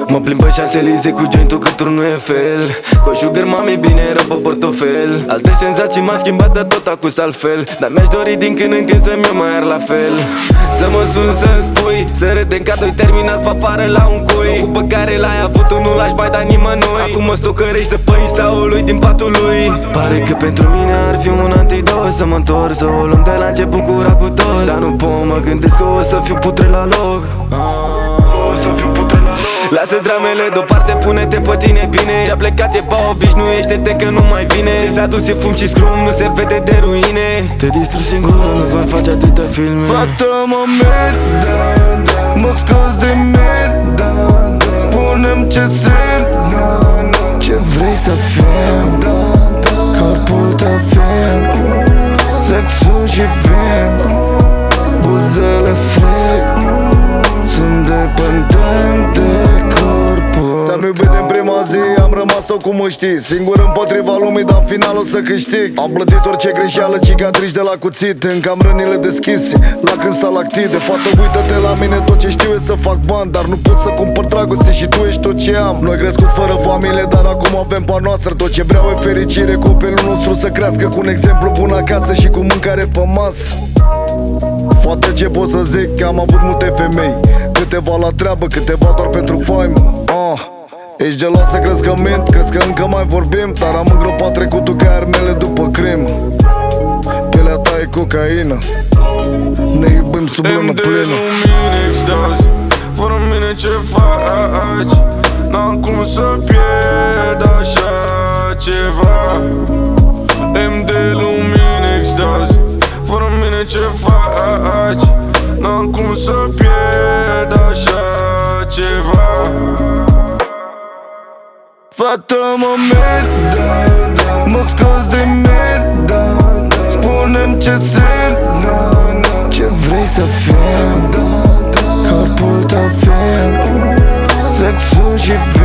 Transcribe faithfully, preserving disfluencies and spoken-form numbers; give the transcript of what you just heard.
Mă plimb pe Champs-Élysées cu jointul că turnul e fel. Cu sugar mami bine rău pe portofel. Alte senzații m-a schimbat de tot acus altfel. Dar mi-aș dori din când în când să-mi iau mai ar la fel. Să mă sun să-mi spui, să râdem ca doi terminați pe afară la un cui. Cu pe care l-ai avut nu l-aș mai da nimănui. Acum mă stocărește pe Insta-ul lui din patul lui. Pare că pentru mine ar fi un antidot să mă întorc, să o luăm de la început cura cu tot. Dar nu pot, mă gândesc că o să fiu putre la loc. O să fiu putre la loc. Lasă dramele deoparte, pune-te pe tine bine. Ce-a plecat e pa, obișnuiește-te că nu mai vine. S-a dus e fum și scrum, nu se vede de ruine. Te distrug singură, nu-ți mai faci atâtea filme. Fată mă mergi, da, da. Mă scoți de med, da, da. Spune-mi ce simt, da, da. Ce vrei să fim, da, da. Corpul tău fiind sexul și vin, buzele frig. Sunt dependent de corpul. Te-am iubit din prima zi, am rămas tot cum mă știi. Singur împotriva lumii, dar în final o să câștig. Am plătit orice greșeală, cicatrici de la cuțit. Încă am rănile deschise, lacrimi stalactite. De fată, uită-te la mine, tot ce știu e să fac bani. Dar nu pot să cumpăr dragoste și tu ești tot ce am. Noi crescut fără familie, dar acum avem pa noastră. Tot ce vreau e fericire, copilul nostru să crească cu un exemplu bun acasă și cu mâncare pe masă. Fată, ce pot să zic, că am avut multe femei. Câteva la treabă, câteva doar pentru faimă. ah. Ești geloasă, crezi că mint, crezi că încă mai vorbim. Dar am îngropat trecutul ca armele după crimă. Pielea ta e cocaină, ne iubim sub lună plină. Lumini, extaz, fără mine ce faci? N-am cum să pierd așa ceva. M de lumini, extaz, fără mine ce faci? N-am cum să pierd așa ceva. Fată mă mergi, da, da. Mă scoți de med, da, da. Spune-mi ce simt, da, da. Ce vrei să fim, da, da. Corpul tău fiind sexul și